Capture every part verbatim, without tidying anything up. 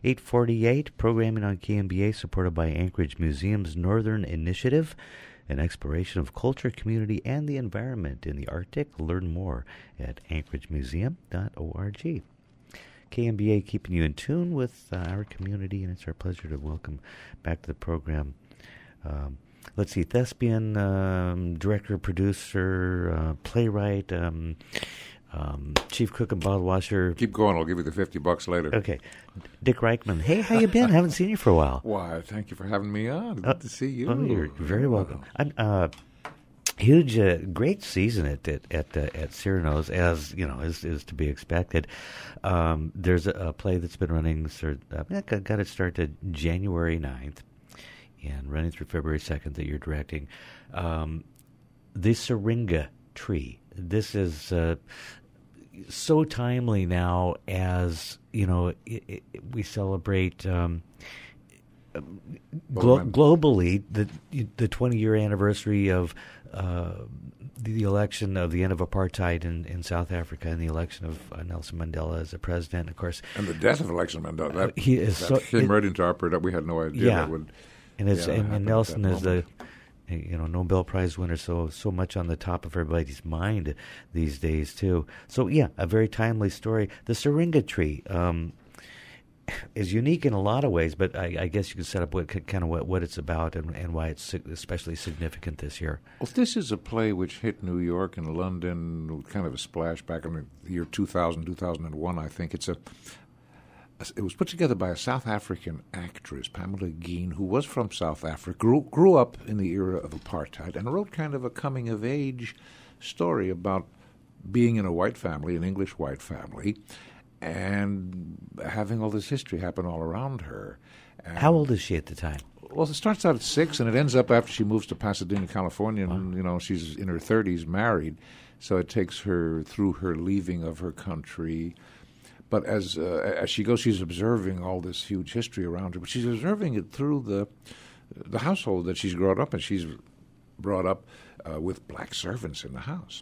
eight forty-eight, programming on K M B A supported by Anchorage Museum's Northern Initiative, an exploration of culture, community, and the environment in the Arctic. Learn more at anchorage museum dot org. K M B A keeping you in tune with uh, our community, and it's our pleasure to welcome back to the program. Um, let's see, thespian, um, director, producer, uh, playwright, um, um, chief cook and bottle washer. Keep going. I'll give you the fifty bucks later. Okay. Dick Reichman. Hey, how you been? Haven't seen you for a while. Why, thank you for having me on. Good uh, to see you. Oh, you're very welcome. I'm, uh, huge, uh, great season at at at, uh, at Cyrano's, as you know, is is to be expected. Um, there's a, a play that's been running. Sort uh, got, got it started January ninth and running through February second that you're directing. Um, the Syringa Tree. This is uh, so timely now, as you know, it, it, we celebrate. Um, Glo- globally, the the twenty year anniversary of uh, the election of the end of apartheid in, in South Africa and the election of uh, Nelson Mandela as a president, of course, and the death of Nelson Mandela. That, uh, he is that so, came it, right into our production. We had no idea yeah, that would. And it's yeah, and, and Nelson is the moment. you know Nobel Prize winner, so so much on the top of everybody's mind these days too. So yeah, a very timely story. The Syringa Tree. Um, is unique in a lot of ways, but I, I guess you can set up what kind of what, what it's about and, and why it's especially significant this year. Well, this is a play which hit New York and London, kind of a splash back in the year two thousand, two thousand one, I think. It's a, it was put together by a South African actress, Pamela Geen, who was from South Africa, grew, grew up in the era of apartheid, and wrote kind of a coming-of-age story about being in a white family, an English white family, and having all this history happen all around her. And how old is she at the time? Well, it starts out at six, and it ends up after she moves to Pasadena, California, and, wow. you know, she's in her thirties, married. So it takes her through her leaving of her country. But as uh, as she goes, she's observing all this huge history around her. But she's observing it through the the household that she's grown up in. She's brought up uh, with black servants in the house.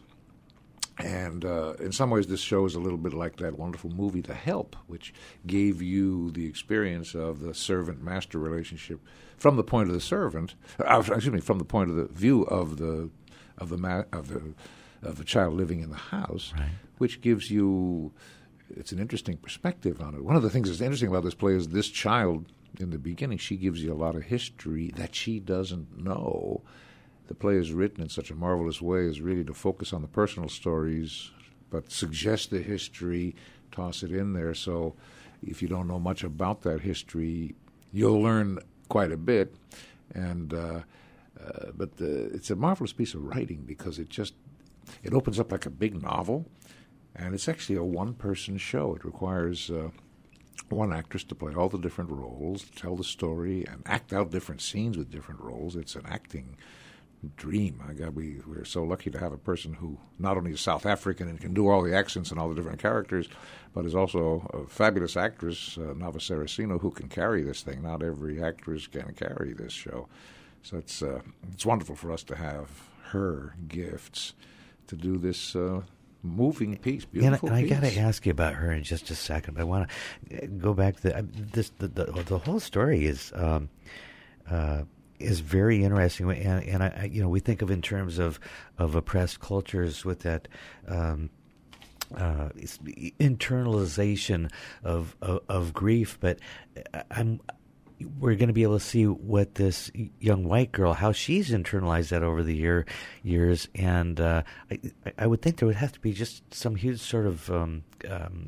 And uh, in some ways, this show is a little bit like that wonderful movie, The Help, which gave you the experience of the servant-master relationship from the point of the servant. Uh, excuse me, from the point of the view of the of the ma- of the of the child living in the house, right. which gives you it's an interesting perspective on it. One of the things that's interesting about this play is this child in the beginning. She gives you a lot of history that she doesn't know. The play is written in such a marvelous way as really to focus on the personal stories, but suggest the history, toss it in there. So if you don't know much about that history, you'll learn quite a bit. And uh, uh, but the, it's a marvelous piece of writing because it just it opens up like a big novel, and it's actually a one-person show. It requires uh, one actress to play all the different roles, tell the story, and act out different scenes with different roles. It's an acting dream. I got we we're so lucky to have a person who not only is South African and can do all the accents and all the different characters, but is also a fabulous actress, uh, Nava Saraceno, who can carry this thing. Not every actress can carry this show, so it's uh, it's wonderful for us to have her gifts to do this uh, moving piece. Beautiful and I, piece. I got to ask you about her in just a second. I want to go back to the, uh, this. The, the the whole story is. Um, uh, is very interesting, and, and I, you know, we think of in terms of, of oppressed cultures with that um, uh, internalization of, of of grief. But I'm we're going to be able to see what this young white girl, how she's internalized that over the year years, and uh, I, I would think there would have to be just some huge sort of um, um,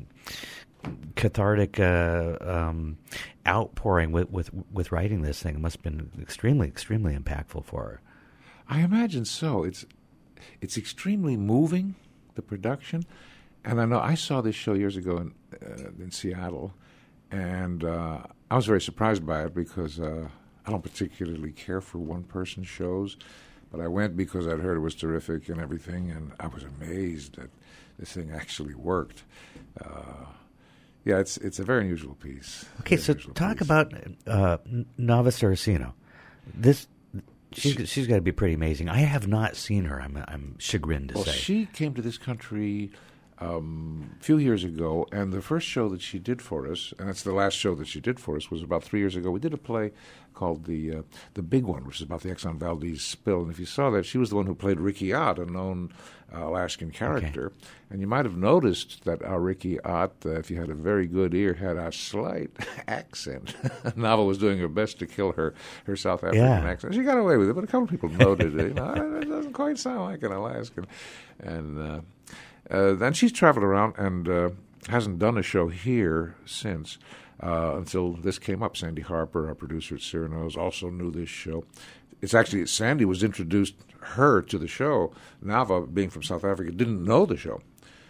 cathartic uh, um, outpouring with, with with writing this thing. It must have been extremely, extremely impactful for her. I imagine so. It's it's extremely moving, the production, and I know I saw this show years ago in uh, in Seattle, and uh, I was very surprised by it because uh, I don't particularly care for one-person shows, but I went because I'd heard it was terrific and everything, and I was amazed that this thing actually worked. Uh, Yeah, it's it's a very unusual piece. Okay, so talk piece. about uh, Nava Saraceno. This she's she, she's got to be pretty amazing. I have not seen her. I'm I'm chagrined to well, say. She came to this country um, a few years ago, and the first show that she did for us, and that's the last show that she did for us, was about three years ago. We did a play called the uh, the Big One, which is about the Exxon Valdez spill. And if you saw that, she was the one who played Ricky Ott, a known uh, Alaskan character. Okay. And you might have noticed that our Ricky Ott, uh, if you had a very good ear, had a slight accent. Nava was doing her best to kill her, her South African yeah. accent. She got away with it, but a couple of people noted it. You know, it doesn't quite sound like an Alaskan. And uh, uh, then she's traveled around and uh, hasn't done a show here since. Uh, until this came up. Sandy Harper, our producer at Cyrano's, also knew this show. It's actually, Sandy was introduced her to the show. Nava, being from South Africa, didn't know the show.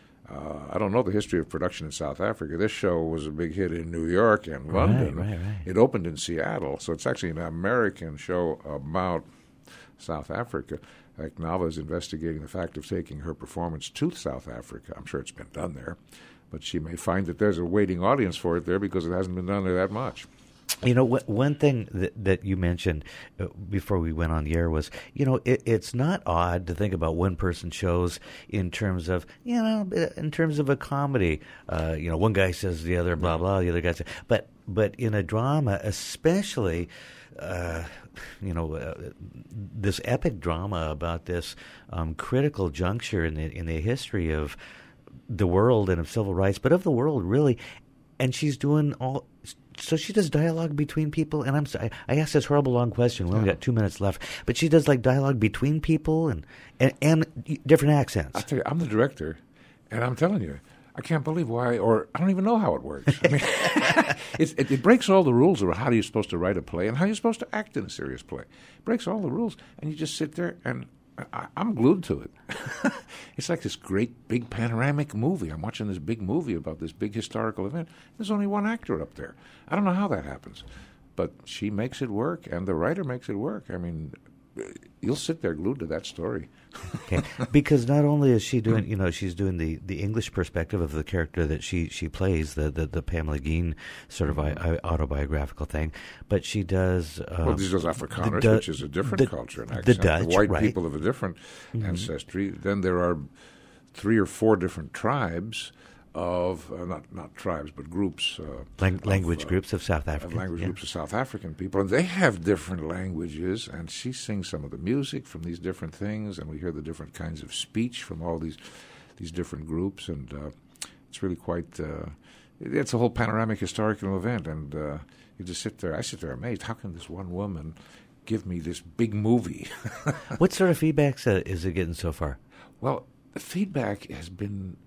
Uh, I don't know the history of production in South Africa. This show was a big hit in New York and London. Right, right, right. It opened in Seattle, so it's actually an American show about South Africa. Like Nava is investigating the fact of taking her performance to South Africa. I'm sure it's been done there. But she may find that there's a waiting audience for it there because it hasn't been done there that much. You know, wh- one thing that, that you mentioned uh, before we went on the air was, you know, it, it's not odd to think about one-person shows in terms of, you know, in terms of a comedy. Uh, you know, one guy says the other, blah, blah, the other guy says. But, but in a drama, especially, uh, you know, uh, this epic drama about this um, critical juncture in the, in the history of the world and of civil rights, but of the world, really. And she's doing all... So she does dialogue between people, and I'm sorry, I asked this horrible long question. We only yeah. got two minutes left, but she does like dialogue between people and, and and different accents. I'll tell you, I'm the director, and I'm telling you, I can't believe why, or I don't even know how it works. I mean, it, it, it breaks all the rules about how you're supposed to write a play and how you're supposed to act in a serious play. It breaks all the rules, and you just sit there and. I, I'm glued to it. It's like this great big panoramic movie. I'm watching this big movie about this big historical event. There's only one actor up there. I don't know how that happens, but she makes it work, and the writer makes it work. I mean, you'll sit there glued to that story. Okay, because not only is she doing, you know, she's doing the, the English perspective of the character that she, she plays, the, the, the Pamela Geen sort of I, autobiographical thing, but she does... Um, well, she does Afrikaners, du- which is a different the, culture and accent. The Dutch, White right. people of a different mm-hmm. ancestry. Then there are three or four different tribes of, uh, not not tribes, but groups. Uh, Lang- language of, uh, groups of South Africa. Language yeah. groups of South African people. And they have different languages, and she sings some of the music from these different things, and we hear the different kinds of speech from all these these different groups, and uh, it's really quite, uh, it's a whole panoramic historical event, and uh, you just sit there, I sit there amazed, how can this one woman give me this big movie? What sort of feedback uh, is it getting so far? Well, the feedback has been...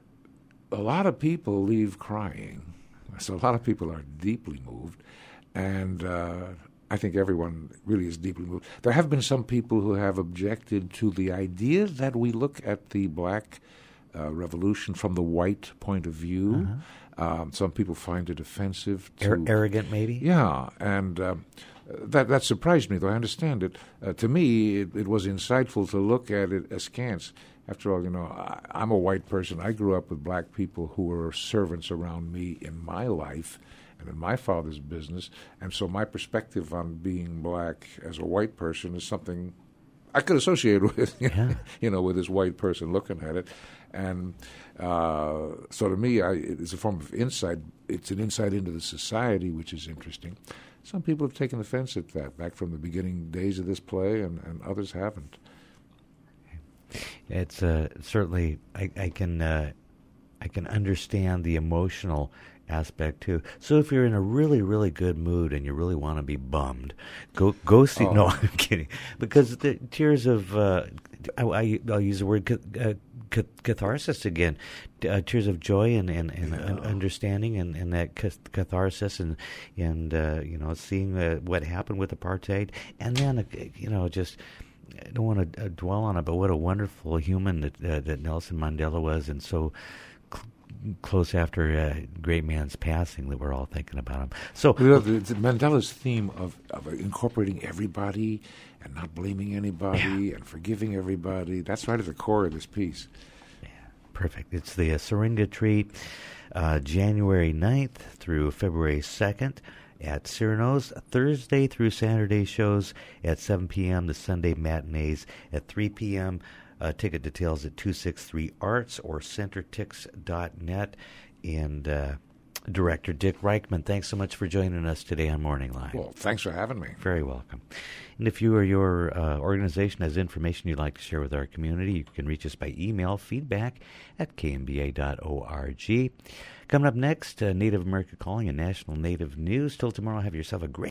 A lot of people leave crying, so a lot of people are deeply moved, and uh, I think everyone really is deeply moved. There have been some people who have objected to the idea that we look at the black uh, revolution from the white point of view. Uh-huh. Um, some people find it offensive. To, Ar- arrogant, maybe? Yeah, and uh, that that surprised me, though I understand it. Uh, to me, it, it was insightful to look at it askance. After all, you know, I, I'm a white person. I grew up with black people who were servants around me in my life and in my father's business. And so my perspective on being black as a white person is something I could associate with, you, yeah. know, you know, with this white person looking at it. And uh, so to me, I, it's a form of insight. It's an insight into the society, which is interesting. Some people have taken offense at that back from the beginning days of this play, and, and others haven't. It's uh, certainly I, I can uh, I can understand the emotional aspect too. So if you're in a really really good mood and you really want to be bummed, go go see. Oh. No, I'm kidding. Because the tears of uh, I, I I'll use the word uh, catharsis again. Uh, tears of joy and and, and yeah. understanding and, and that catharsis and and uh, you know seeing uh, what happened with apartheid, and then uh, you know just. I don't want to uh, dwell on it, but what a wonderful human that uh, that Nelson Mandela was, and so cl- close after a uh, great man's passing that we're all thinking about him. So you know, the, the Mandela's theme of, of incorporating everybody and not blaming anybody yeah. and forgiving everybody, that's right at the core of this piece. Yeah, perfect. It's the uh, Syringa Tree, uh, January ninth through February second. At Cyrano's, Thursday through Saturday shows at seven p.m., the Sunday matinees at three p.m., Uh, ticket details at two sixty-three arts or centertix dot net. And uh, Director Dick Reichman, thanks so much for joining us today on Morning Line. Well, thanks for having me. Very welcome. And if you or your uh, organization has information you'd like to share with our community, you can reach us by email, feedback at k m b a dot org. Coming up next, uh, Native America Calling and National Native News. Till tomorrow, have yourself a great